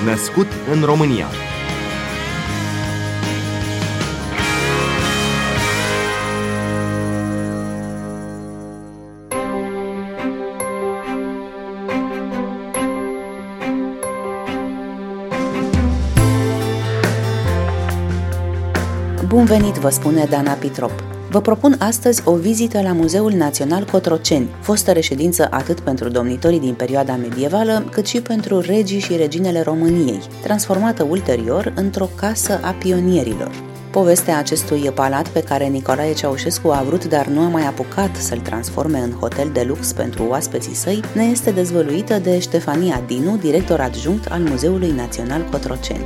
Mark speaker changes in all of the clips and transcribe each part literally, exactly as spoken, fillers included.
Speaker 1: Născut în România.
Speaker 2: Bun venit, vă spune Dana Pitrop. Vă propun astăzi o vizită la Muzeul Național Cotroceni, fostă reședință atât pentru domnitorii din perioada medievală, cât și pentru regii și reginele României, transformată ulterior într-o casă a pionierilor. Povestea acestui palat pe care Nicolae Ceaușescu a vrut, dar nu a mai apucat să-l transforme în hotel de lux pentru oaspeții săi, ne este dezvăluită de Ștefania Dinu, director adjunct al Muzeului Național Cotroceni.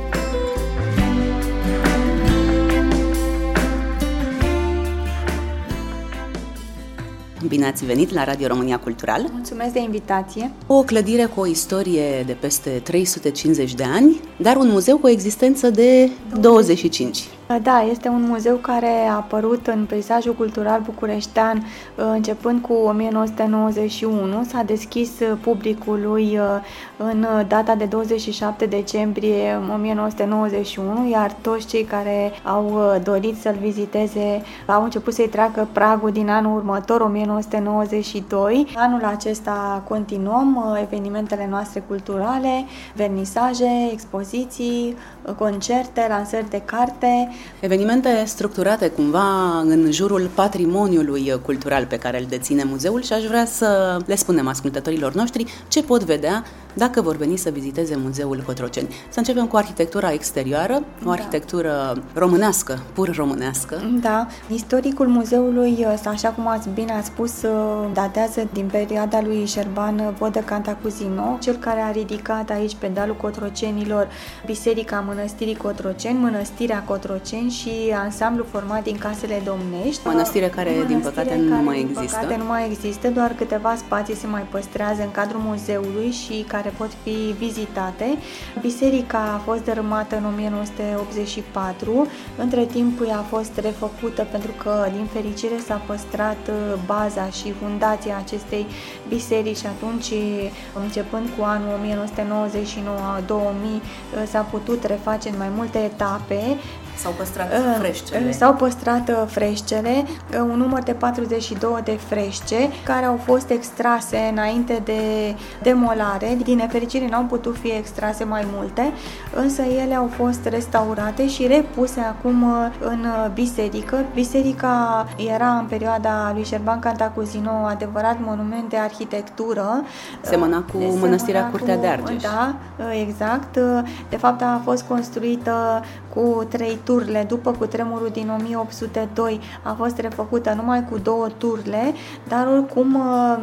Speaker 2: Bine ați venit la Radio România Cultural.
Speaker 3: Mulțumesc de invitație.
Speaker 2: O clădire cu o istorie de peste trei sute cincizeci de ani, dar un muzeu cu o existență de douăzeci și cinci.
Speaker 3: Da, este un muzeu care a apărut în peisajul cultural bucureștean începând cu o mie nouă sute nouăzeci și unu. S-a deschis publicului în data de douăzeci și șapte decembrie o mie nouă sute nouăzeci și unu, iar toți cei care au dorit să-l viziteze au început să-i treacă pragul din anul următor, o mie nouă sute nouăzeci și doi. Anul acesta continuăm evenimentele noastre culturale, vernisaje, expoziții, concerte, lansări de carte.
Speaker 2: Evenimente structurate cumva în jurul patrimoniului cultural pe care îl deține muzeul și aș vrea să le spunem ascultătorilor noștri ce pot vedea dacă vor veni să viziteze Muzeul Cotroceni. Să începem cu arhitectura exterioară, o arhitectură românească, pur românească.
Speaker 3: Da, istoricul muzeului, așa cum ați bine ați spus, datează din perioada lui Șerban Vodă Cantacuzino, cel care a ridicat aici pe dealul Cotrocenilor Biserica Mănăstirii Cotroceni, Mănăstirea Cotroceni și ansamblu format din casele domnești.
Speaker 2: Mănăstire care, Mănăstire din păcate, care, nu mai există.
Speaker 3: Din păcate, nu mai există, doar câteva spații se mai păstrează în cadrul muzeului și care pot fi vizitate. Biserica a fost dărâmată în o mie nouă sute optzeci și patru. Între timp a fost refăcută pentru că, din fericire, s-a păstrat baza și fundația acestei biserici și atunci, începând cu anul o mie nouă sute nouăzeci și nouă două mii, s-a putut reface în mai multe etape.
Speaker 2: S-au păstrat freșcele.
Speaker 3: S-au păstrat freșcele, un număr de patruzeci și două de freșce care au fost extrase înainte de demolare. Din nefericire n-au putut fi extrase mai multe, însă ele au fost restaurate și repuse acum în biserică. Biserica era în perioada lui Șerban Cantacuzino adevărat monument de arhitectură.
Speaker 2: Semăna cu
Speaker 3: Semăna
Speaker 2: Mănăstirea
Speaker 3: cu,
Speaker 2: Curtea de Argeș.
Speaker 3: Da, exact. De fapt a fost construită cu trei turle. După cutremurul din o mie opt sute doi a fost refăcută numai cu două turle, dar oricum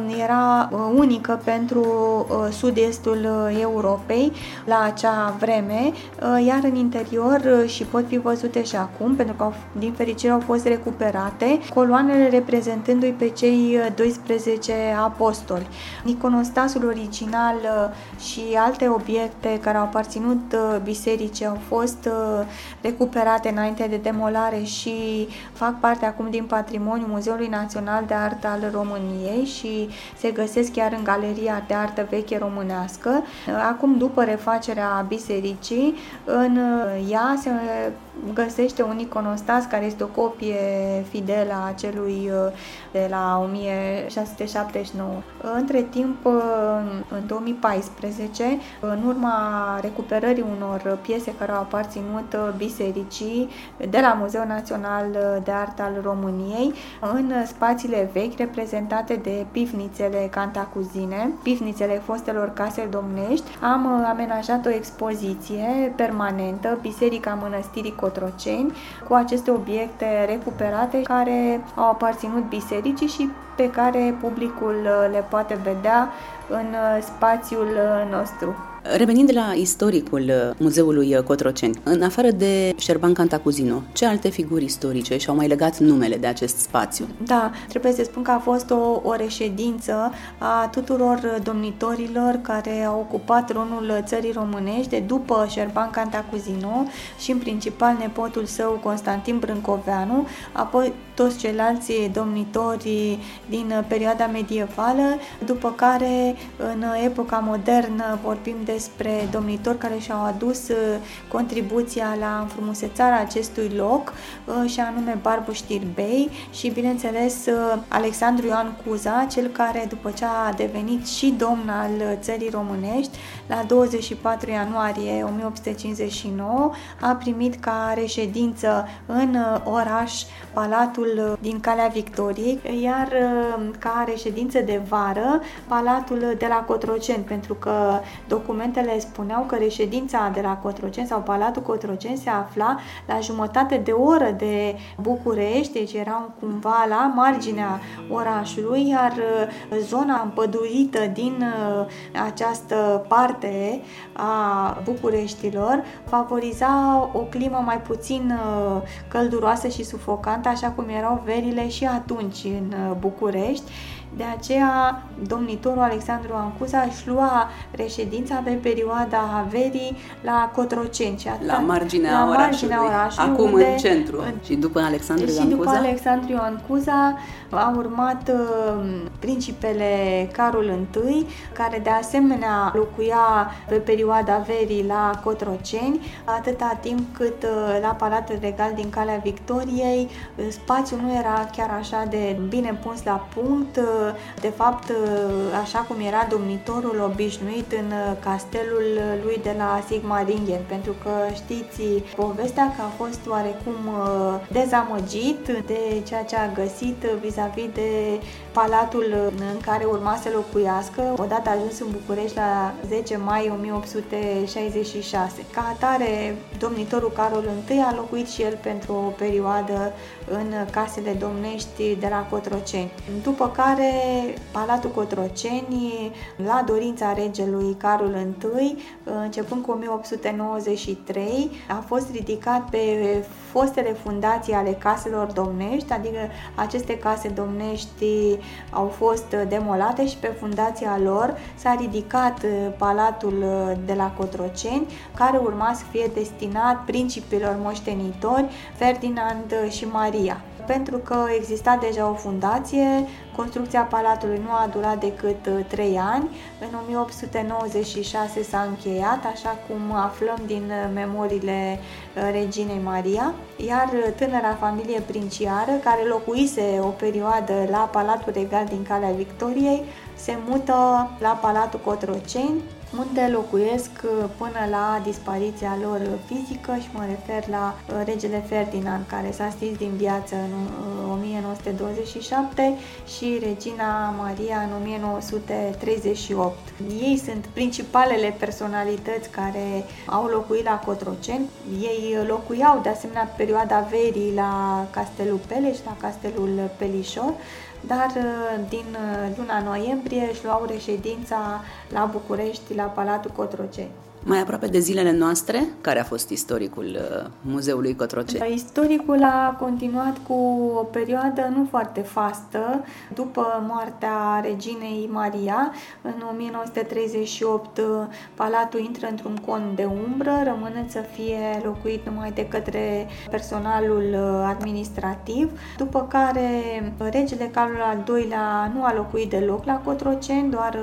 Speaker 3: era unică pentru sud-estul Europei la acea vreme, iar în interior, și pot fi văzute și acum, pentru că din fericire au fost recuperate, coloanele reprezentându-i pe cei doisprezece apostoli. Iconostasul original și alte obiecte care au aparținut bisericii au fost recuperate înainte de demolare și fac parte acum din patrimoniul Muzeului Național de Artă al României și se găsesc chiar în Galeria de Artă Veche Românească. Acum, după refacerea bisericii, în ea se găsește un iconostas care este o copie fidelă a celui de la o mie șase sute șaptezeci și nouă. Între timp, în două mii paisprezece, în urma recuperării unor piese care au aparținut bisericii de la Muzeul Național de Artă al României, în spațiile vechi reprezentate de pivnițele cantacuzine, pivnițele fostelor case domnești, am amenajat o expoziție permanentă, Biserica Mănăstirii Cotroceni, cu aceste obiecte recuperate care au aparținut bisericii și pe care publicul le poate vedea în spațiul nostru.
Speaker 2: Revenind la istoricul Muzeului Cotroceni, în afară de Șerban Cantacuzino, ce alte figuri istorice și-au mai legat numele de acest spațiu?
Speaker 3: Da, trebuie să spun că a fost o, o reședință a tuturor domnitorilor care au ocupat tronul țării românești de după Șerban Cantacuzino și în principal nepotul său Constantin Brâncoveanu, apoi toți ceilalți domnitori din perioada medievală, după care în epoca modernă vorbim de despre domnitori care și-au adus contribuția la înfrumusețarea acestui loc, și anume Barbu Știrbei și, bineînțeles, Alexandru Ioan Cuza, cel care, după ce a devenit și domn al țării românești, la douăzeci și patru ianuarie o mie opt sute cincizeci și nouă a primit ca reședință în oraș Palatul din Calea Victoriei, iar ca reședință de vară Palatul de la Cotroceni, pentru că documentele spuneau că reședința de la Cotroceni sau Palatul Cotroceni se afla la jumătate de oră de București, deci era cumva la marginea orașului, iar zona împădurită din această parte a Bucureștilor favoriza o climă mai puțin călduroasă și sufocantă, așa cum erau verile și atunci în București. De aceea, domnitorul Alexandru Ioan Cuza își lua reședința pe perioada verii la Cotroceni,
Speaker 2: la marginea,
Speaker 3: la
Speaker 2: orașului,
Speaker 3: marginea orașului,
Speaker 2: acum
Speaker 3: unde,
Speaker 2: în centru. În, și după Alexandru Ioan
Speaker 3: și după
Speaker 2: Cuza?
Speaker 3: Alexandru Ioan Cuza a urmat uh, principele Carol I, care de asemenea locuia pe perioada verii la Cotroceni, atâta timp cât uh, la Palatul Regal din Calea Victoriei spațiul nu era chiar așa de bine pus la punct. De fapt, așa cum era domnitorul obișnuit în castelul lui de la Sigmaringen, pentru că știți povestea că a fost oarecum dezamăgit de ceea ce a găsit vis-a-vis de palatul în care urma să locuiască, odată ajuns în București la zece mai o mie opt sute șaizeci și șase. Ca atare, domnitorul Carol I a locuit și el pentru o perioadă în casele domnești de la Cotroceni. După care Palatul Cotroceni, la dorința regelui Carol I, începând cu o mie opt sute nouăzeci și trei, a fost ridicat pe fostele fundații ale caselor domnești, adică aceste case domnești au fost demolate și pe fundația lor s-a ridicat Palatul de la Cotroceni, care urma să fie destinat principilor moștenitori Ferdinand și Maria. Pentru că exista deja o fundație, construcția palatului nu a durat decât trei ani. În o mie opt sute nouăzeci și șase s-a încheiat, așa cum aflăm din memoriile reginei Maria, iar tânăra familie princiară, care locuise o perioadă la Palatul Regal din Calea Victoriei, se mută la Palatul Cotroceni, unde locuiesc până la dispariția lor fizică, și mă refer la regele Ferdinand, care s-a stins din viață în o mie nouă sute douăzeci și șapte, și regina Maria în o mie nouă sute treizeci și opt. Ei sunt principalele personalități care au locuit la Cotroceni. Ei locuiau de asemenea perioada verii la Castelul Peleș, la Castelul Pelișor, dar din luna noiembrie își luau reședința la București, la Palatul Cotroceni.
Speaker 2: Mai aproape de zilele noastre, care a fost istoricul Muzeului Cotroceni?
Speaker 3: Istoricul a continuat cu o perioadă nu foarte fastă. După moartea reginei Maria, în o mie nouă sute treizeci și opt, palatul intră într-un con de umbră, rămânând să fie locuit numai de către personalul administrativ, după care regele Carol al doilea nu a locuit deloc la Cotroceni, doar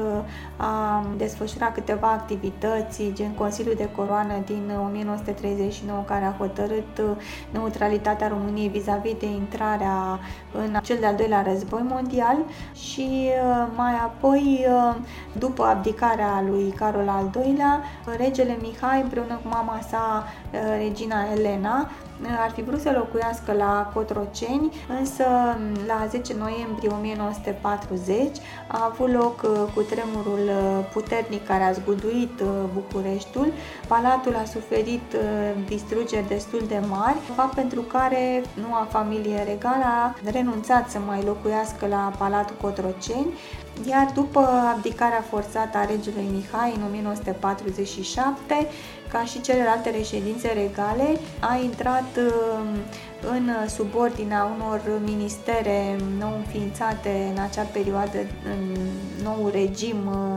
Speaker 3: a desfășurat câteva activități, gen Consiliul de Coroană din o mie nouă sute treizeci și nouă, care a hotărât neutralitatea României vis-a-vis de intrarea în cel de-al doilea război mondial, și mai apoi, după abdicarea lui Carol al doilea, regele Mihai împreună cu mama sa, regina Elena, ar fi vrut să locuiască la Cotroceni, însă la zece noiembrie o mie nouă sute patruzeci a avut loc cutremurul puternic care a zguduit Bucureștiul. Palatul a suferit distrugeri destul de mari, fapt pentru care noua familie regală a renunțat să mai locuiască la Palatul Cotroceni, iar după abdicarea forțată a regelui Mihai în o mie nouă sute patruzeci și șapte, ca și celelalte reședințe regale, a intrat în subordinea unor ministere nou înființate în acea perioadă, în nou regim,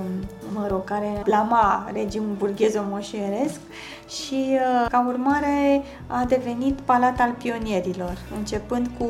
Speaker 3: mă rog, care blama regimul burghezo-moșieresc și ca urmare a devenit Palat al Pionierilor. Începând cu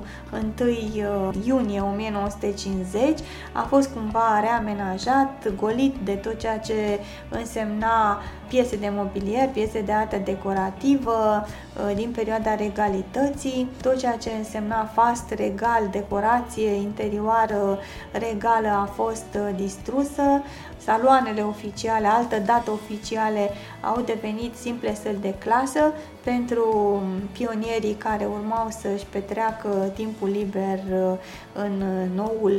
Speaker 3: întâi iunie o mie nouă sute cincizeci, a fost cumva reamenajat, golit de tot ceea ce însemna piese de mobilier, piese de artă decorativă din perioada regalității, tot ceea ce însemna fast regal, decorație interioară regală a fost distrusă, saloanele oficiale, altă dată oficiale, au devenit simple săli de clasă pentru pionierii care urmau să-și petreacă timpul liber în noul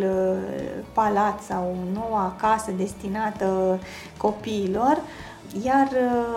Speaker 3: palat sau noua casă destinată copiilor. Iar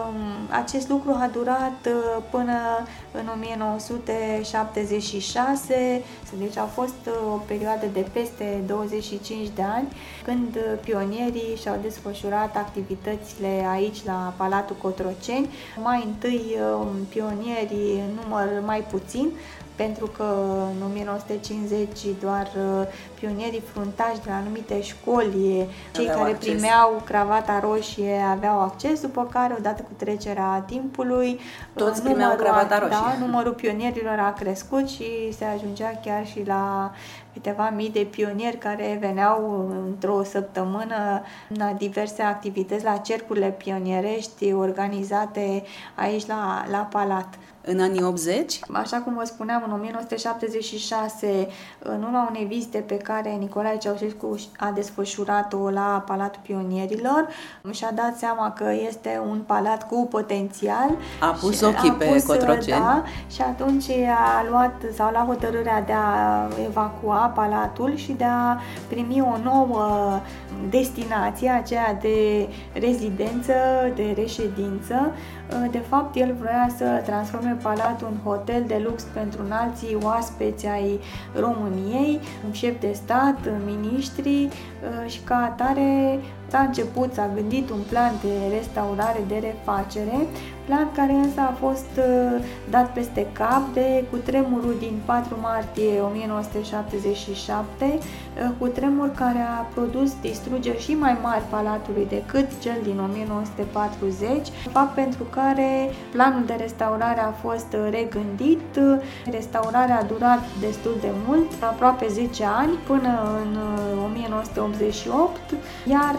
Speaker 3: acest lucru a durat până în o mie nouă sute șaptezeci și șase, deci a fost o perioadă de peste douăzeci și cinci de ani, când pionierii și-au desfășurat activitățile aici la Palatul Cotroceni. Mai întâi pionierii în număr mai puțin, pentru că în o mie nouă sute cincizeci doar pionierii fruntași de la anumite școli, cei
Speaker 2: aveau
Speaker 3: care
Speaker 2: acces.
Speaker 3: primeau cravata roșie aveau acces, după care, odată cu trecerea timpului,
Speaker 2: toți primeau cravata roșie.
Speaker 3: Da, numărul pionierilor a crescut și se ajungea chiar și la câteva mii de pionieri care veneau într-o săptămână la diverse activități, la cercurile pionierești organizate aici la, la Palat.
Speaker 2: În anii optzeci?
Speaker 3: Așa cum vă spuneam, în o mie nouă sute șaptezeci și șase, în urma unei vizite pe care Nicolae Ceaușescu a desfășurat-o la Palatul Pionierilor, și-a dat seama că este un palat cu potențial.
Speaker 2: A pus ochii pe
Speaker 3: pus,
Speaker 2: Cotroceni.
Speaker 3: Da, și atunci a luat sau luat hotărârea de a evacua palatul și de a primi o nouă destinație, aceea de rezidență, de reședință. De fapt, el vrea să transforme palatul în hotel de lux pentru înalții oaspeți ai României, șef de stat, miniștri, și ca atare s-a început, s-a gândit un plan de restaurare, de refacere, plan care însă a fost dat peste cap de cutremurul din patru martie o mie nouă sute șaptezeci și șapte, cutremur care a produs distrugeri și mai mari palatului decât cel din o mie nouă sute patruzeci, fapt pentru care planul de restaurare a fost regândit. Restaurarea a durat destul de mult, aproape zece ani, până în o mie nouă sute optzeci și opt, iar,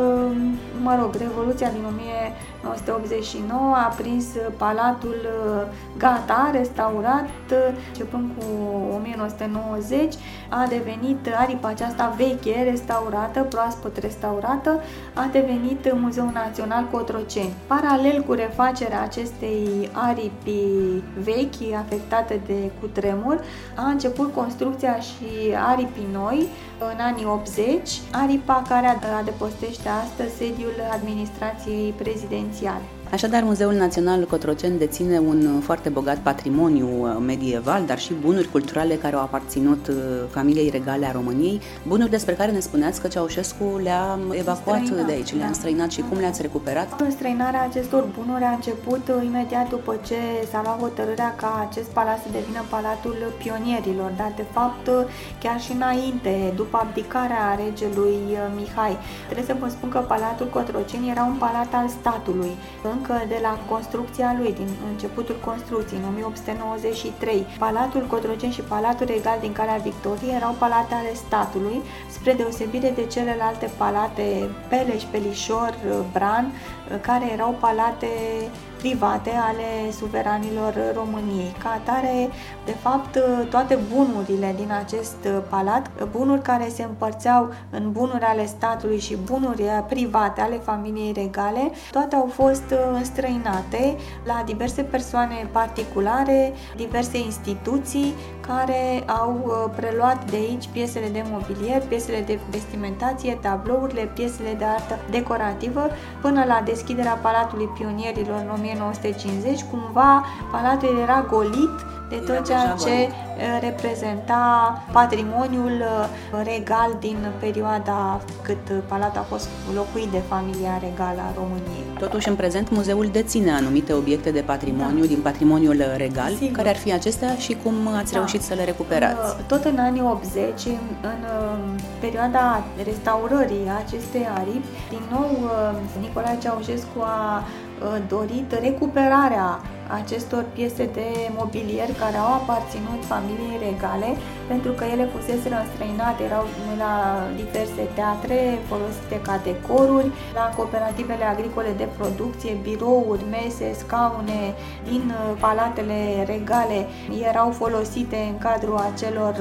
Speaker 3: mă rog, Revoluția din o mie nouă sute optzeci și nouă a prins palatul gata, restaurat, începând cu o mie nouă sute nouăzeci, a devenit aripa aceasta veche, restaurată, proaspăt restaurată, a devenit Muzeul Național Cotroceni. Paralel cu refacerea acestei aripi vechi, afectate de cutremur, a început construcția și aripii noi în anii optzeci, aripa care adăpostește astăzi sediul administrației prezidențiale.
Speaker 2: Așadar, Muzeul Național Cotroceni deține un foarte bogat patrimoniu medieval, dar și bunuri culturale care au aparținut familiei regale a României, bunuri despre care ne spuneați că Ceaușescu le-a evacuat
Speaker 3: Străinat,
Speaker 2: de aici, le-a
Speaker 3: da.
Speaker 2: înstrăinat și cum le-ați recuperat?
Speaker 3: Înstrăinarea acestor bunuri a început imediat după ce s-a luat hotărârea ca acest palat să devină Palatul Pionierilor, dar de fapt chiar și înainte, după abdicarea regelui Mihai. Trebuie să vă spun că Palatul Cotroceni era un palat al statului, încă de la construcția lui, din începutul construcției, în o mie opt sute nouăzeci și trei. Palatul Cotroceni și Palatul Regal din Calea Victoriei erau palate ale statului, spre deosebire de celelalte palate Peleș, Pelișor, Bran, care erau palate private ale suveranilor României. Ca atare, de fapt, toate bunurile din acest palat, bunuri care se împărțeau în bunuri ale statului și bunuri private ale familiei regale, toate au fost înstrăinate la diverse persoane particulare, diverse instituții care au preluat de aici piesele de mobilier, piesele de vestimentație, tablourile, piesele de artă decorativă, până la deschiderea Palatului Pionierilor în o mie mie nouă sute cincizeci, cumva palatul era golit de tot ceea ce reprezenta patrimoniul regal din perioada cât palatul a fost locuit de familia regală a României.
Speaker 2: Totuși, în prezent, muzeul deține anumite obiecte de patrimoniu, da, din patrimoniul regal. Sigur. Care ar fi acestea și cum ați da. reușit să le recuperați?
Speaker 3: Tot în anii optzeci, în, în perioada restaurării acestei aripi, din nou Nicolae Ceaușescu a dorit recuperarea acestor piese de mobilier care au aparținut familiei regale, pentru că ele fuseseră înstrăinate, erau la diverse teatre folosite ca decoruri, la cooperativele agricole de producție, birouri, mese, scaune din palatele regale erau folosite în cadrul acelor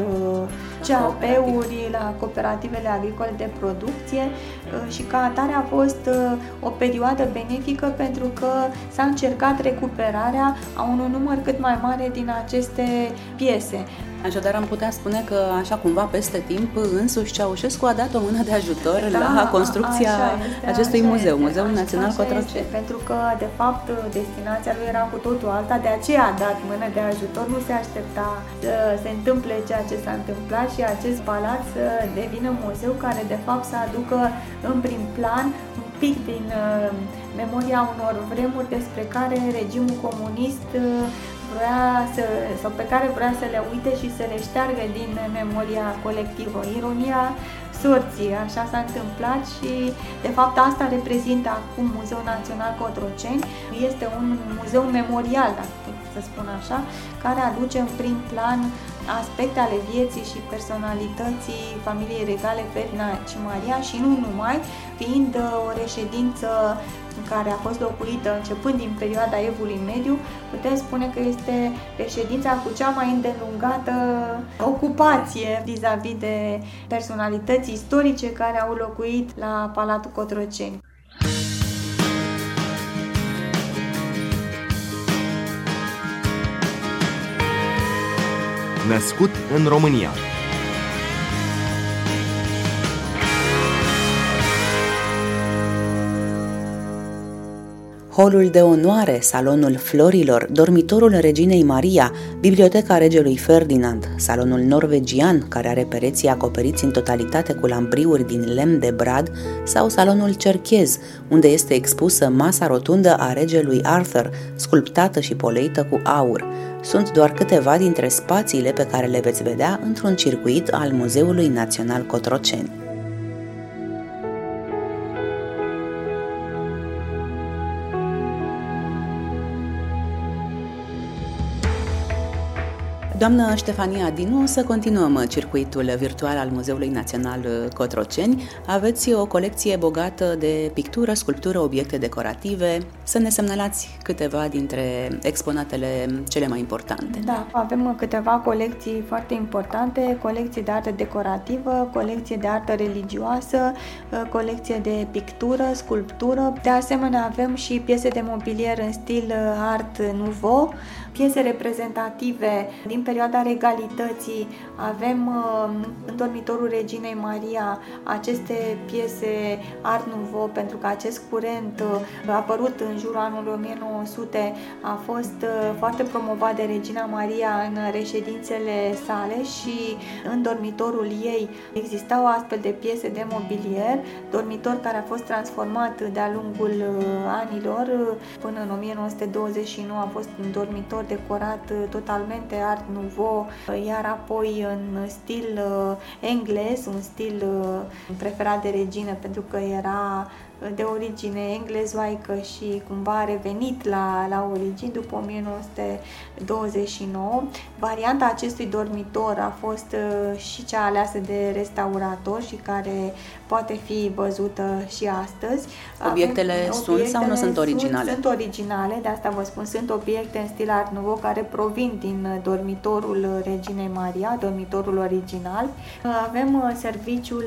Speaker 3: C A P-uri, la cooperativele agricole de producție, și ca atare a fost o perioadă benefică pentru că s-a încercat recuperarea a unui număr cât mai mare din aceste piese.
Speaker 2: Așadar, am putea spune că, așa cumva, peste timp, însuși Ceaușescu a dat o mână de ajutor da, la construcția este, acestui muzeu, este, Muzeul așa, Național Cotroceni.
Speaker 3: Pentru că, de fapt, destinația lui era cu totul alta, de aceea a dat mână de ajutor, nu se aștepta să se întâmple ceea ce s-a întâmplat și acest palat să devină muzeu care, de fapt, să aducă în prim plan un pic din uh, memoria unor vremuri despre care regimul comunist uh, vrea să, sau pe care vrea să le uite și să le șteargă din memoria colectivă. Ironia sorții, așa s-a întâmplat și de fapt asta reprezintă acum Muzeul Național Cotroceni. Este un muzeu memorial, dacă pot să spun așa, care aduce în prim plan aspecte ale vieții și personalității familiei regale Ferdinand și Maria și nu numai, fiind o reședință care a fost locuită începând din perioada Evului Mediu, putem spune că este reședința cu cea mai îndelungată ocupație vis-a-vis de personalități istorice care au locuit la Palatul Cotroceni.
Speaker 1: Născut în România.
Speaker 2: Holul de onoare, salonul florilor, dormitorul reginei Maria, biblioteca regelui Ferdinand, salonul norvegian, care are pereții acoperiți în totalitate cu lampriuri din lemn de brad, sau salonul cerchez, unde este expusă masa rotundă a regelui Arthur, sculptată și poleită cu aur. Sunt doar câteva dintre spațiile pe care le veți vedea într-un circuit al Muzeului Național Cotroceni. Doamnă Ștefania Dinu, să continuăm circuitul virtual al Muzeului Național Cotroceni. Aveți o colecție bogată de pictură, sculptură, obiecte decorative. Să ne semnalați câteva dintre exponatele cele mai importante.
Speaker 3: Da, avem câteva colecții foarte importante, colecție de artă decorativă, colecție de artă religioasă, colecție de pictură, sculptură. De asemenea, avem și piese de mobilier în stil Art Nouveau, piese reprezentative din perioada regalității. Avem în dormitorul reginei Maria aceste piese Art Nouveau, pentru că acest curent a apărut în jurul anului o mie nouă sute, a fost foarte promovat de regina Maria în reședințele sale și în dormitorul ei existau astfel de piese de mobilier, dormitor care a fost transformat de-a lungul anilor. Până în o mie nouă sute douăzeci și nouă a fost un dormitor decorat totalmente Art Nouveau, iar apoi în stil englez, un stil preferat de regină pentru că era de origine englezoaică și cumva a revenit la, la origini după o mie nouă sute douăzeci și nouă. Varianta acestui dormitor a fost uh, și cea aleasă de restaurator și care poate fi văzută și astăzi.
Speaker 2: Obiectele Avem, sunt obiectele sau nu sunt originale?
Speaker 3: Sunt, sunt originale, de asta vă spun, sunt obiecte în stil Art Nouveau care provin din dormitorul Reginei Maria, dormitorul original. Avem serviciul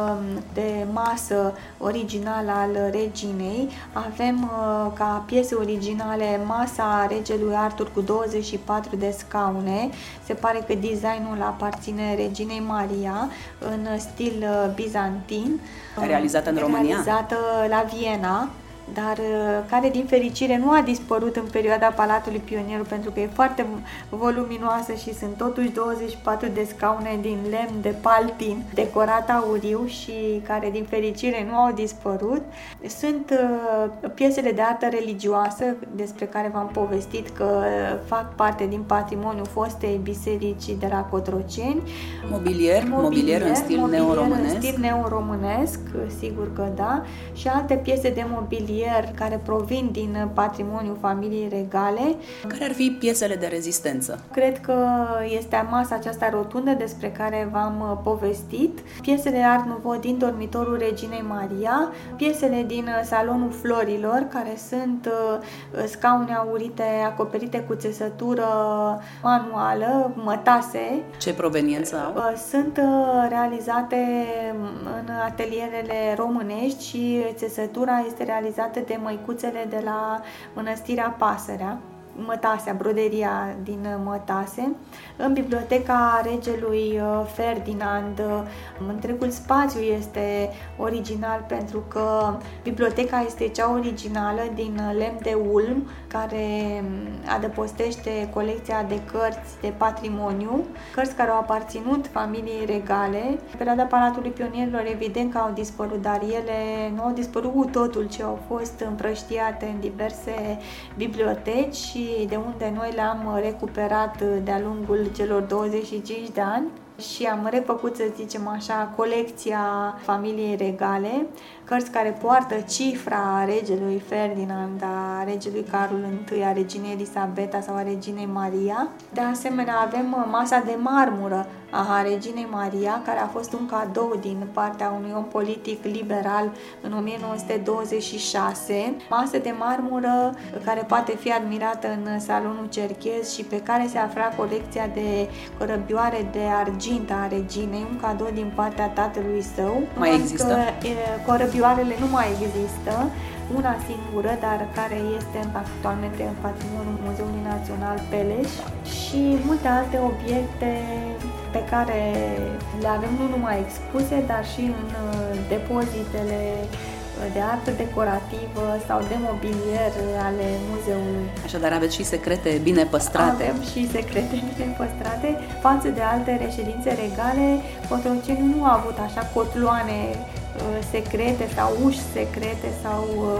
Speaker 3: de masă original al reginei, avem ca piese originale masa regelui Artur cu douăzeci și patru de scaune. Se pare că designul aparține reginei Maria în stil bizantin.
Speaker 2: Realizată în România?
Speaker 3: Realizată la Viena. dar care din fericire nu a dispărut în perioada Palatului Pionierului, pentru că e foarte voluminoasă și sunt totuși douăzeci și patru de scaune din lemn de paltin decorat auriu și care din fericire nu au dispărut. Sunt uh, piesele de artă religioasă despre care v-am povestit că fac parte din patrimoniul fostei biserici de la Cotroceni.
Speaker 2: Mobilier, mobilier, mobilier în stil
Speaker 3: mobilier
Speaker 2: neoromânesc.
Speaker 3: în stil neoromânesc, sigur că da, și alte piese de mobilier care provin din patrimoniul familiei regale.
Speaker 2: Care ar fi piesele de rezistență?
Speaker 3: Cred că este masa aceasta rotundă despre care v-am povestit, piesele Art Nouveau din dormitorul Reginei Maria, piesele din Salonul Florilor, care sunt scaune aurite acoperite cu țesătură manuală, mătase.
Speaker 2: Ce proveniență au?
Speaker 3: Sunt realizate în atelierele românești și țesătura este realizată de măicuțele de la Mănăstirea Pasărea, mătasea, broderia din mătase. În biblioteca regelui Ferdinand, întregul spațiu este original pentru că biblioteca este cea originală din lemn de ulm, care adăpostește colecția de cărți de patrimoniu, cărți care au aparținut familiei regale. În perioada Palatului Pionierilor, evident că au dispărut, dar ele nu au dispărut cu totul, ci au fost împrăștiate în diverse biblioteci și de unde noi le-am recuperat de-a lungul celor douăzeci și cinci de ani și am refăcut, să zicem așa, colecția familiei regale, cărți care poartă cifra regelui Ferdinand, a regelui Carol I, a reginei Elisabeta sau a reginei Maria. De asemenea, avem masa de marmură a reginei Maria, care a fost un cadou din partea unui om politic liberal în o mie nouă sute douăzeci și șase. Masă de marmură care poate fi admirată în salonul cerchez și pe care se afla colecția de corăbioare de argint a reginei, un cadou din partea tatălui său.
Speaker 2: Mai există?
Speaker 3: Corăbioarele nu mai există, una singură, dar care este actualmente în patrimoniul Muzeului Național Peleș, și multe alte obiecte pe care le avem nu numai expuse, dar și în depozitele de artă decorativă sau de mobilier ale muzeului.
Speaker 2: Așadar aveți și secrete bine păstrate.
Speaker 3: Avem și secrete bine păstrate. Față de alte reședințe regale, Cotroceni nu a avut așa cotloane secrete sau uși secrete sau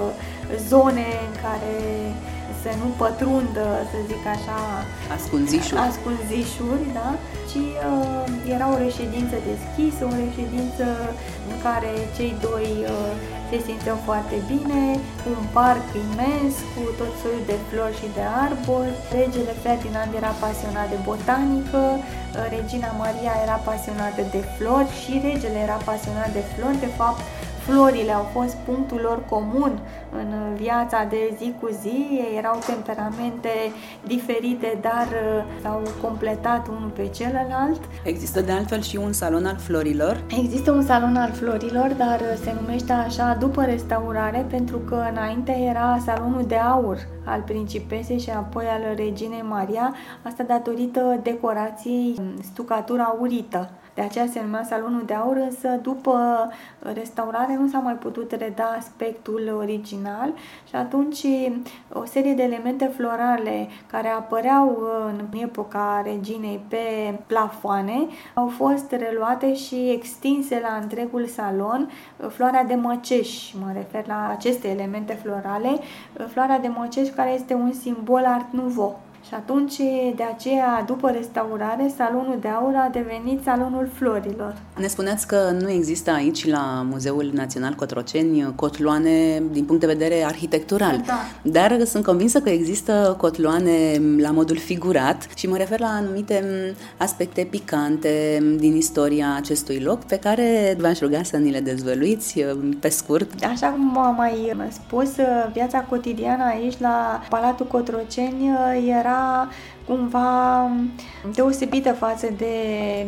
Speaker 3: zone în care să nu pătrundă, să zic așa,
Speaker 2: ascunzișuri,
Speaker 3: ascunzișuri, da? Ci uh, era o reședință deschisă, o reședință în care cei doi uh, se simțeau foarte bine, un parc imens cu tot soiul de flori și de arbori. Regele Ferdinand era pasionat de botanică, uh, regina Maria era pasionată de flori și regele era pasionat de flori. De fapt, florile au fost punctul lor comun în viața de zi cu zi. Ei erau temperamente diferite, dar s-au completat unul pe celălalt.
Speaker 2: Există de altfel și un salon al florilor?
Speaker 3: Există un salon al florilor, dar se numește așa după restaurare, pentru că înainte era salonul de aur al principesei și apoi al reginei Maria, asta datorită decorației stucatură aurită. De aceea se numea salonul de aur, însă după restaurare nu s-a mai putut reda aspectul original și atunci o serie de elemente florale care apăreau în epoca reginei pe plafoane au fost reluate și extinse la întregul salon. Floarea de măceș, mă refer la aceste elemente florale, floarea de măceș care este un simbol Art Nouveau. Și atunci, de aceea, după restaurare, salonul de aur a devenit salonul florilor.
Speaker 2: Ne spuneați că nu există aici, la Muzeul Național Cotroceni, cotloane din punct de vedere arhitectural.
Speaker 3: Da.
Speaker 2: Dar sunt convinsă că există cotloane la modul figurat și mă refer la anumite aspecte picante din istoria acestui loc, pe care v-aș ruga să ni le dezvăluiți pe scurt.
Speaker 3: Așa cum am mai spus, viața cotidiană aici, la Palatul Cotroceni, era cumva deosebită față de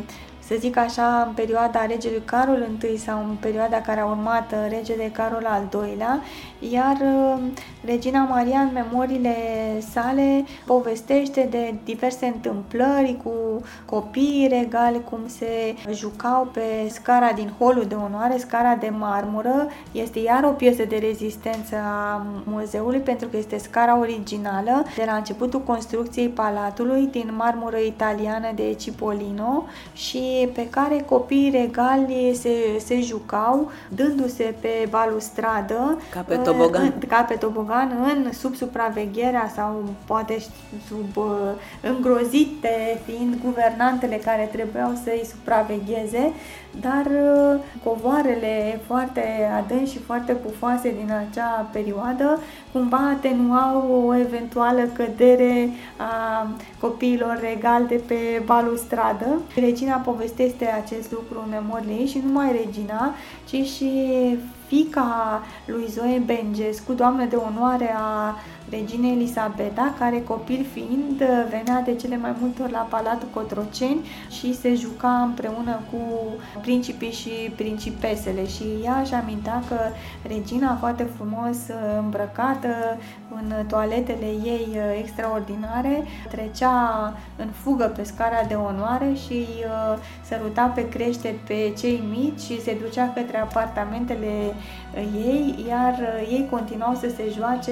Speaker 3: să zic așa, în perioada regelui Carol I sau în perioada care a urmat regele Carol al doilea, iar regina Maria în memoriile sale povestește de diverse întâmplări cu copiii regali, cum se jucau pe scara din holul de onoare, scara de marmură. Este iar o piesă de rezistență a muzeului, pentru că este scara originală de la începutul construcției palatului din marmură italiană de Cipollino și pe care copiii regali se, se jucau dându-se pe balustradă
Speaker 2: ca pe tobogan,
Speaker 3: în, ca pe tobogan în sub supravegherea sau poate sub uh, îngrozite fiind guvernantele care trebuiau să-i supravegheze, dar uh, covoarele foarte adânci și foarte pufoase din acea perioadă cumva atenuau o eventuală cădere a copiilor regali de pe balustradă. Regina povestește acest lucru în memoriile ei și nu numai regina, ci și fiica lui Zoe Bengescu, doamnă de onoare a reginei Elisabeta, care copil fiind venea de cele mai multe ori la Palatul Cotroceni și se juca împreună cu principii și principesele și ea își amintea că regina foarte frumos îmbrăcată în toaletele ei extraordinare trecea în fugă pe scara de onoare și săruta pe creșteri pe cei mici și se ducea către apartamentele ei, iar ei continuau să se joace.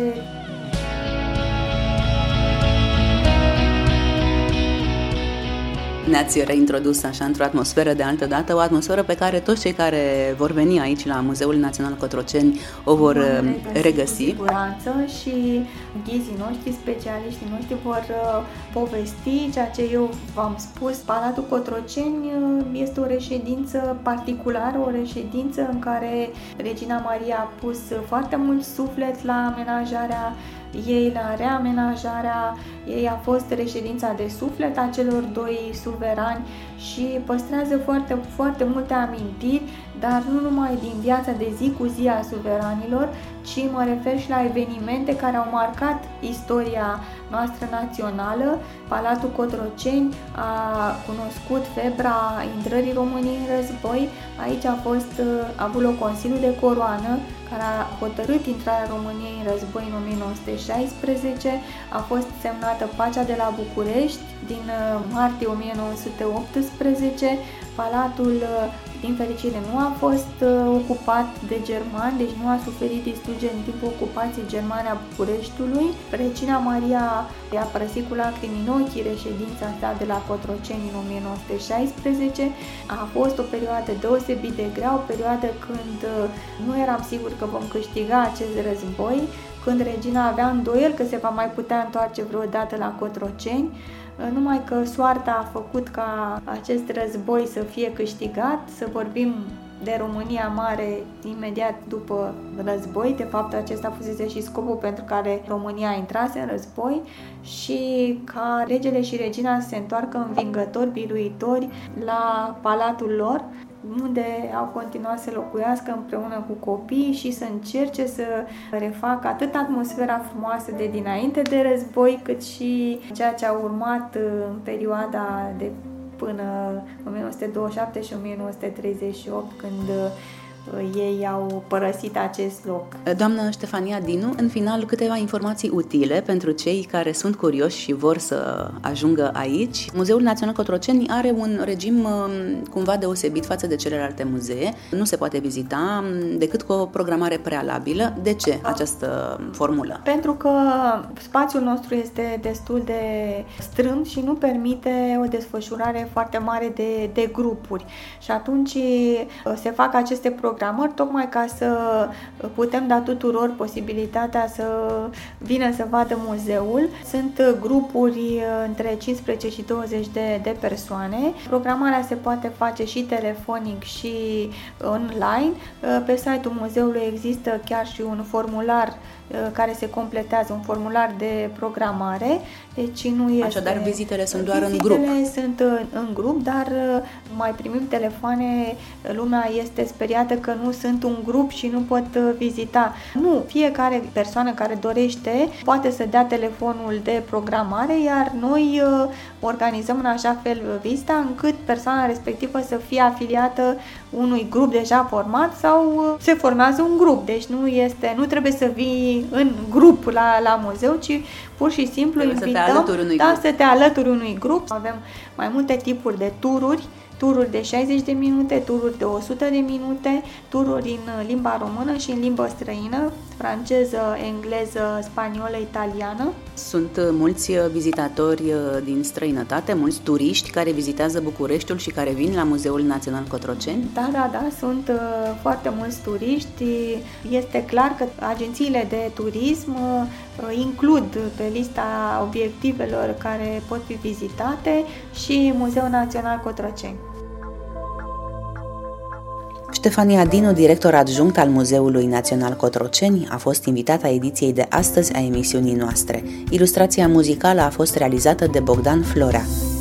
Speaker 2: Ne-ați reintrodus așa într-o atmosferă de altă dată, o atmosferă pe care toți cei care vor veni aici la Muzeul Național Cotroceni o vor regăsi. regăsi.
Speaker 3: Cu siguranță și ghizii noștri, specialiștii noștri vor povesti ceea ce eu v-am spus. Palatul Cotroceni este o reședință particulară, o reședință în care regina Maria a pus foarte mult suflet la amenajarea ei, la reamenajarea ei. A fost reședința de suflet a celor doi suverani și păstrează foarte, foarte multe amintiri, dar nu numai din viața de zi cu zi a suveranilor, ci mă refer și la evenimente care au marcat istoria noastră națională. Palatul Cotroceni a cunoscut febra intrării României în război. Aici a fost a avut loc Consiliul de Coroană care a hotărât intrarea României în război în o mie nouă sute șaisprezece. A fost semnată Pacea de la București din martie o mie nouă sute optsprezece. Palatul, din fericire, nu a fost ocupat de germani, deci nu a suferit distrugeri în timpul ocupației germane a Bucureștiului. Regina Maria a părăsit cu lacrimi în ochii reședința sa de la Cotroceni în o mie nouă sute șaisprezece. A fost o perioadă deosebit de grea, o perioadă când nu eram sigur că vom câștiga acest război, când regina avea îndoiel că se va mai putea întoarce vreodată la Cotroceni. Numai că soarta a făcut ca acest război să fie câștigat, să vorbim de România Mare imediat după război. De fapt, acesta fusese și scopul pentru care România intrase în război și ca regele și regina să se întoarcă învingători, biruitori la palatul lor, unde au continuat să locuiască împreună cu copiii și să încerce să refacă atât atmosfera frumoasă de dinainte de război, cât și ceea ce a urmat în perioada de până o mie nouă sute douăzeci și șapte și o mie nouă sute treizeci și opt, când ei au părăsit acest loc.
Speaker 2: Doamnă Ștefania Dinu, în final câteva informații utile pentru cei care sunt curioși și vor să ajungă aici. Muzeul Național Cotroceni are un regim cumva deosebit față de celelalte muzee. Nu se poate vizita decât cu o programare prealabilă. De ce această formulă?
Speaker 3: Pentru că spațiul nostru este destul de strâmt și nu permite o desfășurare foarte mare de, de grupuri. Și atunci se fac aceste programări tocmai ca să putem da tuturor posibilitatea să vină să vadă muzeul. Sunt grupuri între cincisprezece și douăzeci de, de persoane. Programarea se poate face și telefonic și online. Pe site-ul muzeului există chiar și un formular care se completează, un formular de programare. Deci nu este...
Speaker 2: Așadar, vizitele sunt doar
Speaker 3: vizitele
Speaker 2: în grup.
Speaker 3: sunt în, în grup, dar mai primim telefoane, lumea este speriată că nu sunt un grup și nu pot vizita. Nu, fiecare persoană care dorește poate să dea telefonul de programare, iar noi organizăm în așa fel vizita încât persoana respectivă să fie afiliată unui grup deja format sau se formează un grup. Deci nu este, nu trebuie să vii în grup la, la muzeu, ci pur și simplu
Speaker 2: trebuie
Speaker 3: invităm
Speaker 2: să te alături unui
Speaker 3: da,
Speaker 2: grup.
Speaker 3: să te alături unui grup. Avem mai multe tipuri de tururi, tururi de șaizeci de minute, tururi de o sută de minute, tururi în limba română și în limba străină, franceză, engleză, spaniolă, italiană.
Speaker 2: Sunt mulți vizitatori din străinătate, mulți turiști care vizitează Bucureștiul și care vin la Muzeul Național Cotroceni?
Speaker 3: Da, da, da, sunt uh, foarte mulți turiști. Este clar că agențiile de turism uh, includ pe lista obiectivelor care pot fi vizitate și Muzeul Național Cotroceni.
Speaker 2: Ștefania Dinu, director adjunct al Muzeului Național Cotroceni, a fost invitata ediției de astăzi a emisiunii noastre. Ilustrația muzicală a fost realizată de Bogdan Florea.